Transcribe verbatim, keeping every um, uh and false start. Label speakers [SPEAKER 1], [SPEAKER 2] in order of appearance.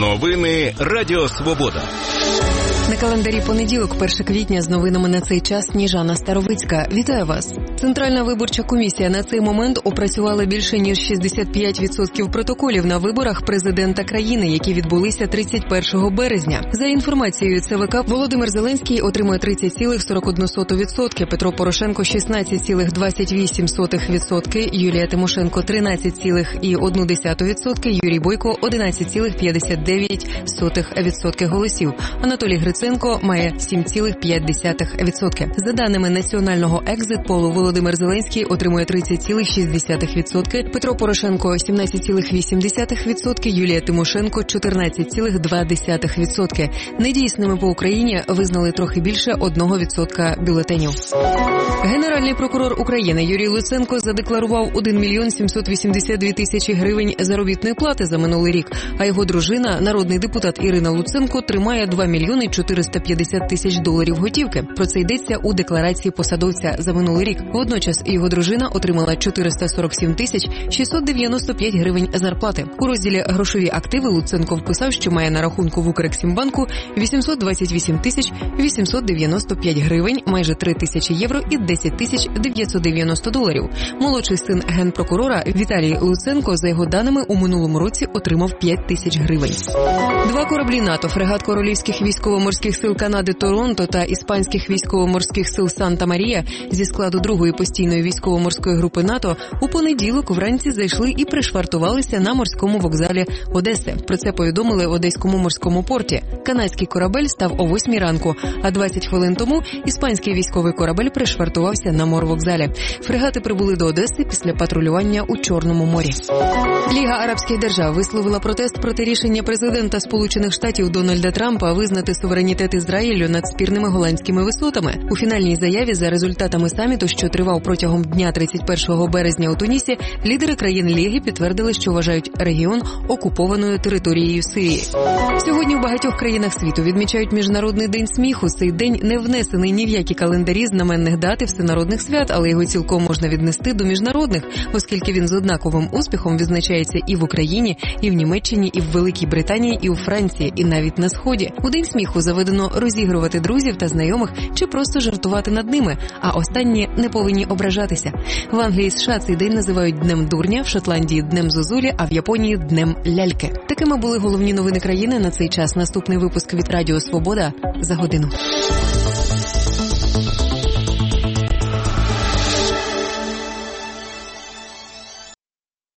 [SPEAKER 1] Новини Радіо Свобода.
[SPEAKER 2] На календарі понеділок, перше квітня, з новинами на цей час Сніжана Старовицька. Вітаю вас! Центральна виборча комісія на цей момент опрацювала більше ніж шістдесят п'ять відсотків протоколів на виборах президента країни, які відбулися тридцять першого березня. За інформацією ЦВК, Володимир Зеленський отримує тридцять цілих сорок одна сотих відсотка, Петро Порошенко – шістнадцять цілих двадцять вісім сотих відсотка, Юлія Тимошенко – тринадцять цілих одна десята відсотка, Юрій Бойко – одинадцять цілих п'ятдесят дев'ять сотих відсотка голосів. Анатолій Гриценко має сім цілих п'ять десятих відсотка. За даними національного екзит-полу, Володимир Зеленський отримує тридцять цілих шість десятих відсотка, Петро Порошенко – сімнадцять цілих вісім десятих відсотка, Юлія Тимошенко – чотирнадцять цілих два десятих відсотка. Недійсними по Україні визнали трохи більше одного відсотка бюлетенів. Генеральний прокурор України Юрій Луценко задекларував один мільйон сімсот вісімдесят дві тисячі гривень заробітної плати за минулий рік, а його дружина, народний депутат Ірина Луценко, тримає два мільйони чотириста п'ятдесят тисяч доларів готівки. Про це йдеться у декларації посадовця за минулий рік. Водночас його дружина отримала чотириста сорок сім тисяч шістсот дев'яносто п'ять гривень зарплати. У розділі «Грошові активи» Луценко вписав, що має на рахунку в Укрексімбанку вісімсот двадцять вісім тисяч вісімсот дев'яносто п'ять гривень, майже три тисячі євро і десять тисяч дев'ятсот дев'яносто доларів. Молодший син генпрокурора Віталій Луценко, за його даними, у минулому році отримав п'ять тисяч гривень. Два кораблі НАТО, фрегат Королівських військово-морських сил Канади «Торонто» та іспанських військово-морських сил «Санта-Марія» зі складу другої постійної військово-морської групи НАТО у понеділок вранці зайшли і пришвартувалися на морському вокзалі Одеси. Про це повідомили в Одеському морському порті. Канадський корабель став о восьмій ранку, а двадцять хвилин тому іспанський військовий корабель пришвартувався на морвокзалі. Фрегати прибули до Одеси після патрулювання у Чорному морі. Ліга арабських держав висловила протест проти рішення президента Сполучених Штатів Дональда Трампа визнати суверенітет Ізраїлю над спірними голландськими висотами. У фінальній заяві за результатами саміту, що тривав протягом дня тридцять першого березня у Тунісі, лідери країн Ліги підтвердили, що вважають регіон окупованою територією Сирії. Сьогодні в багатьох країнах світу відмічають Міжнародний день сміху. Цей день не внесений ні в які календарі знаменних дат і всенародних свят, але його цілком можна віднести до міжнародних, оскільки він з однаковим успіхом відзначається і в Україні, і в Німеччині, і в Великій Британії, і у Франції, і навіть на Сході. У день сміху заведено розігрувати друзів та знайомих чи просто жартувати над ними, а останні не повинні ображатися. В Англії і США цей день називають Днем дурня, в Шотландії – Днем зозулі, а в Японії – Днем ляльки. Такими були головні новини країни на цей час. Наступний випуск від Радіо Свобода за годину.